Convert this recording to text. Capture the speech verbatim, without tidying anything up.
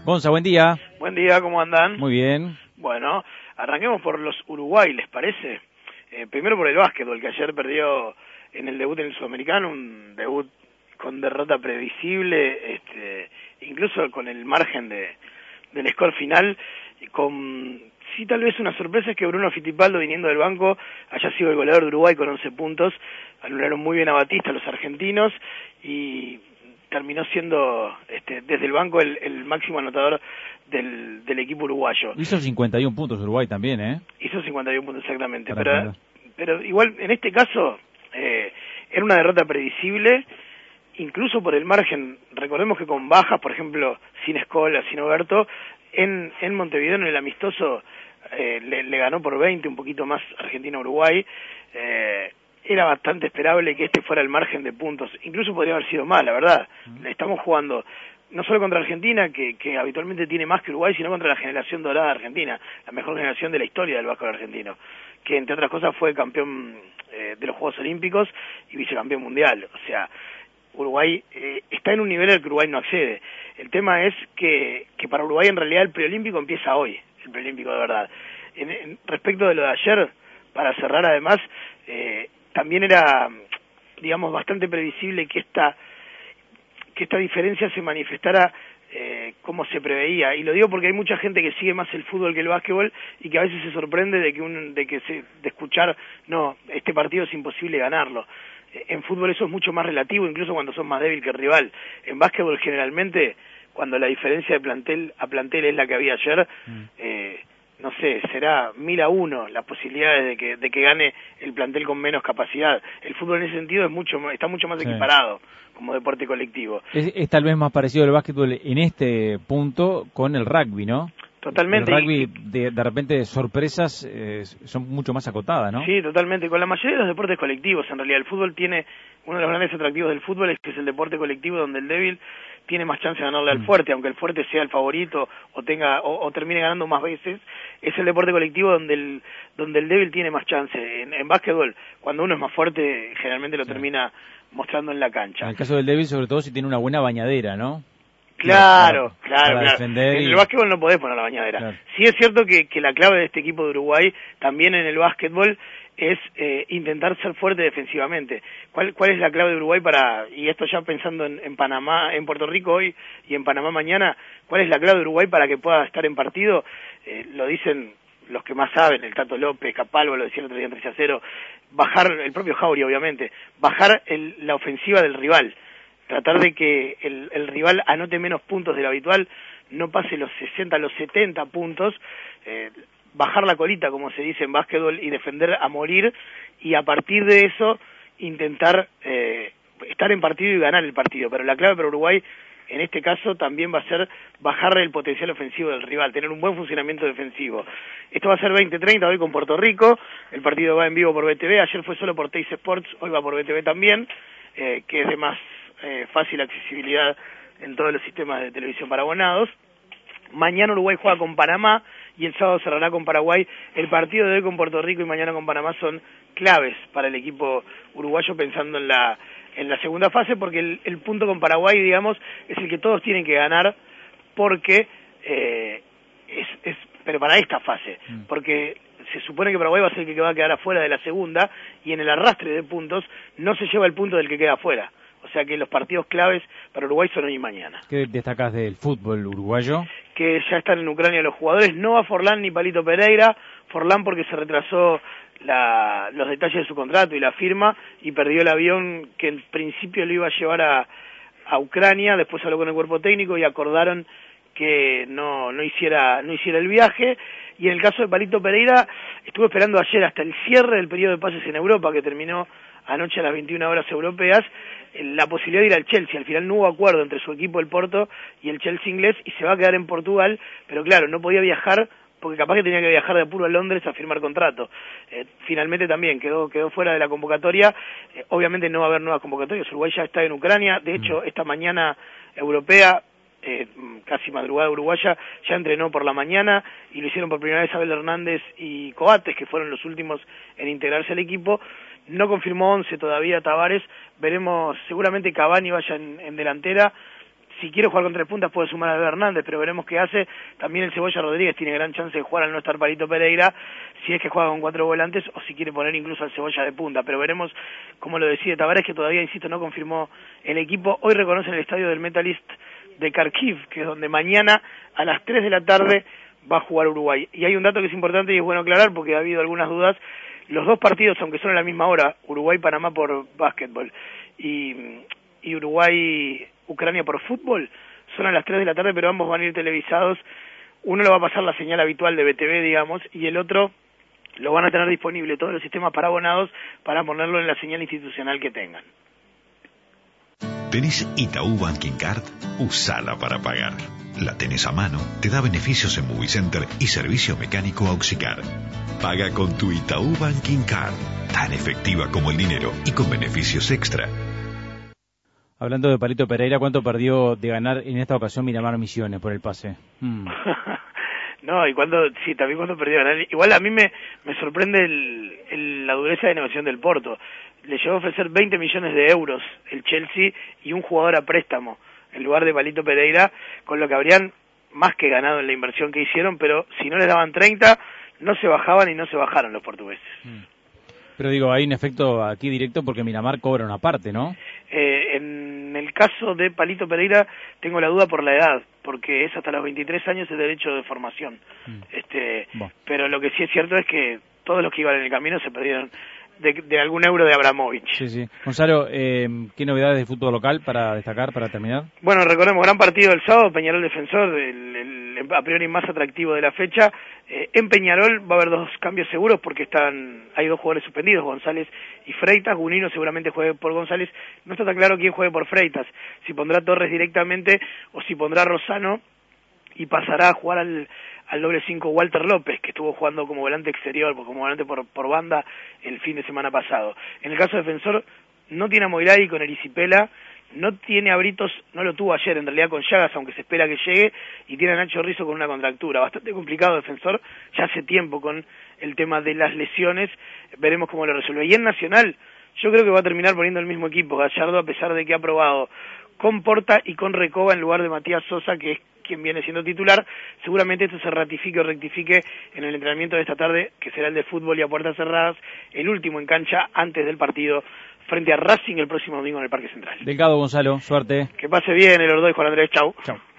Gonza, buen día. Buen día, ¿cómo andan? Muy bien. Bueno, arranquemos por los Uruguay, ¿les parece? Eh, primero por el básquetbol, que ayer perdió en el debut en el Sudamericano, un debut con derrota previsible, este, incluso con el margen de del score final, y con, sí, tal vez una sorpresa es que Bruno Fittipaldo, viniendo del banco, haya sido el goleador de Uruguay con once puntos, anularon muy bien a Batista los argentinos, y terminó siendo este, desde el banco el, el máximo anotador del, del equipo uruguayo. Hizo cincuenta y uno puntos Uruguay también, ¿eh? Hizo cincuenta y uno puntos exactamente, Para pero, aprender. pero igual en este caso eh, era una derrota previsible, incluso por el margen. Recordemos que con bajas, por ejemplo, sin Escola, sin Oberto, en, en Montevideo en el amistoso eh, le, le ganó por veinte, un poquito más Argentina-Uruguay. Eh, era bastante esperable que este fuera el margen de puntos, incluso podría haber sido más, la verdad. Uh-huh. Estamos jugando no solo contra Argentina, que, que habitualmente tiene más que Uruguay, sino contra la generación dorada de Argentina, la mejor generación de la historia del básquet argentino, que entre otras cosas fue campeón eh, de los Juegos Olímpicos y vicecampeón mundial. O sea, Uruguay eh, está en un nivel al que Uruguay no accede. El tema es que, que para Uruguay en realidad el preolímpico empieza hoy, el preolímpico de verdad. En, en, respecto de lo de ayer, para cerrar además, eh, también era, digamos, bastante previsible que esta que esta diferencia se manifestara eh, como se preveía, y lo digo porque hay mucha gente que sigue más el fútbol que el básquetbol y que a veces se sorprende de que un, de que se, de escuchar, no, este partido es imposible ganarlo. En fútbol eso es mucho más relativo, incluso cuando son más débil que el rival. En básquetbol generalmente, cuando la diferencia de plantel a plantel es la que había ayer, mm. eh, no sé, será mil a uno las posibilidades de que de que gane el plantel con menos capacidad. El fútbol en ese sentido es mucho está mucho más sí. equiparado como deporte colectivo. Es, es tal vez más parecido al básquetbol en este punto con el rugby, ¿no? Totalmente. El rugby, de, de repente, sorpresas eh, son mucho más acotadas, ¿no? Sí, totalmente. Con la mayoría de los deportes colectivos, en realidad, el fútbol tiene, uno de los grandes atractivos del fútbol es que es el deporte colectivo donde el débil tiene más chance de ganarle mm. al fuerte, aunque el fuerte sea el favorito o tenga o, o termine ganando más veces, es el deporte colectivo donde el donde el débil tiene más chance. En, en básquetbol, cuando uno es más fuerte, generalmente lo sí. termina mostrando en la cancha. En el caso del débil, sobre todo si tiene una buena bañadera, ¿no? Claro, para, claro, para claro. En y... el básquetbol no podés poner la bañadera. Claro. Sí es cierto que, que la clave de este equipo de Uruguay, también en el básquetbol, es eh, intentar ser fuerte defensivamente. ¿Cuál, ¿Cuál es la clave de Uruguay para, y esto ya pensando en, en Panamá, en Puerto Rico hoy y en Panamá mañana, cuál es la clave de Uruguay para que pueda estar en partido? Eh, lo dicen los que más saben, el Tato López, Capalvo lo decía el otro día en tres a cero, bajar, el propio Jauri obviamente, bajar el, la ofensiva del rival. Tratar de que el, el rival anote menos puntos de lo habitual, no pase los sesenta, los setenta puntos, eh, bajar la colita, como se dice en básquetbol, y defender a morir, y a partir de eso intentar eh, estar en partido y ganar el partido. Pero la clave para Uruguay, en este caso, también va a ser bajar el potencial ofensivo del rival, tener un buen funcionamiento defensivo. Esto va a ser veinte treinta hoy con Puerto Rico, el partido va en vivo por B T V, ayer fue solo por Teis Sports, hoy va por B T V también, eh, que es de más Eh, fácil accesibilidad en todos los sistemas de televisión para abonados. Mañana Uruguay juega con Panamá y el sábado cerrará con Paraguay. El partido de hoy con Puerto Rico y mañana con Panamá son claves para el equipo uruguayo pensando en la en la segunda fase, porque el, el punto con Paraguay, digamos, es el que todos tienen que ganar, porque eh, es, es pero para esta fase, porque se supone que Paraguay va a ser el que va a quedar afuera de la segunda, y en el arrastre de puntos no se lleva el punto del que queda afuera. O sea que los partidos claves para Uruguay son hoy y mañana. ¿Qué destacás del fútbol uruguayo? Que ya están en Ucrania los jugadores, no va Forlán ni Palito Pereira. Forlán porque se retrasó la, los detalles de su contrato y la firma, y perdió el avión que en principio lo iba a llevar a, a Ucrania. Después habló con el cuerpo técnico y acordaron que no, no hiciera, no hiciera el viaje. Y en el caso de Palito Pereira, estuve esperando ayer hasta el cierre del periodo de pases en Europa, que terminó anoche a las veintiuna horas europeas, la posibilidad de ir al Chelsea. Al final no hubo acuerdo entre su equipo, el Porto, y el Chelsea inglés, y se va a quedar en Portugal, pero claro, no podía viajar porque capaz que tenía que viajar de apuro a Londres a firmar contrato. Eh, finalmente también quedó quedó fuera de la convocatoria. Eh, obviamente no va a haber nuevas convocatorias. Uruguay ya está en Ucrania. De hecho, esta mañana europea, eh, casi madrugada uruguaya, ya entrenó por la mañana, y lo hicieron por primera vez Abel Hernández y Coates, que fueron los últimos en integrarse al equipo. No confirmó once todavía Tavares, veremos, seguramente Cavani vaya en, en delantera. si quiere jugar con tres puntas puede sumar a Albert Hernández, pero veremos qué hace. También el Cebolla Rodríguez tiene gran chance de jugar al no estar Palito Pereira, si es que juega con cuatro volantes o si quiere poner incluso al Cebolla de punta, pero veremos cómo lo decide Tavares, que todavía, insisto, no confirmó el equipo. Hoy reconoce en el estadio del Metalist de Kharkiv, que es donde mañana a las tres de la tarde va a jugar Uruguay. Y hay un dato que es importante y es bueno aclarar porque ha habido algunas dudas. Los dos partidos, aunque son a la misma hora, Uruguay-Panamá por básquetbol y, y Uruguay-Ucrania por fútbol, son a las tres de la tarde, pero ambos van a ir televisados. Uno lo va a pasar la señal habitual de B T V, digamos, y el otro lo van a tener disponible todos los sistemas para abonados para ponerlo en la señal institucional que tengan. ¿Tenés Itaú Banking Card? Usala para pagar. La tenés a mano, te da beneficios en Movicenter y servicio mecánico Auxicar. Paga con tu Itaú Banking Card, tan efectiva como el dinero y con beneficios extra. Hablando de Palito Pereira, ¿cuánto perdió de ganar en esta ocasión Miramar Misiones por el pase? Mm. No, y cuando, sí, también cuando perdió ganar. Igual a mí me, me sorprende el, el, la dureza de negociación del Porto. Le llegó a ofrecer veinte millones de euros el Chelsea y un jugador a préstamo en lugar de Palito Pereira, con lo que habrían más que ganado en la inversión que hicieron, pero si no les daban treinta, no se bajaban y no se bajaron los portugueses. Pero digo, hay un efecto aquí directo porque Miramar cobra una parte, ¿no? Eh, en el caso de Palito Pereira tengo la duda por la edad, porque es hasta los veintitrés años el derecho de formación. Mm. Este, bueno. Pero lo que sí es cierto es que todos los que iban en el camino se perdieron de, de algún euro de Abramovich. Sí, sí. Gonzalo, eh, ¿qué novedades de fútbol local para destacar, para terminar? Bueno, recordemos, gran partido del sábado, Peñarol Defensor, el, el a priori más atractivo de la fecha. Eh, en Peñarol va a haber dos cambios seguros porque están hay dos jugadores suspendidos, González y Freitas. Gunino seguramente juegue por González. No está tan claro quién juegue por Freitas, si pondrá Torres directamente o si pondrá Rosano y pasará a jugar al, al doble cinco Walter López, que estuvo jugando como volante exterior, como volante por, por banda el fin de semana pasado. En el caso de Defensor, no tiene a Moiraghi con Erisipela, no tiene a Britos, no lo tuvo ayer en realidad con Llagas, aunque se espera que llegue, y tiene a Nacho Rizzo con una contractura. Bastante complicado Defensor, ya hace tiempo con el tema de las lesiones, veremos cómo lo resuelve. Y en Nacional, yo creo que va a terminar poniendo el mismo equipo, Gallardo, a pesar de que ha probado con Porta y con Recoba en lugar de Matías Sosa, que es quien viene siendo titular. Seguramente esto se ratifique o rectifique en el entrenamiento de esta tarde, que será el de fútbol y a puertas cerradas, el último en cancha antes del partido frente a Racing el próximo domingo en el Parque Central. Delgado, Gonzalo, suerte. Que pase bien el Ordoy, Juan Andrés, chau. Chau.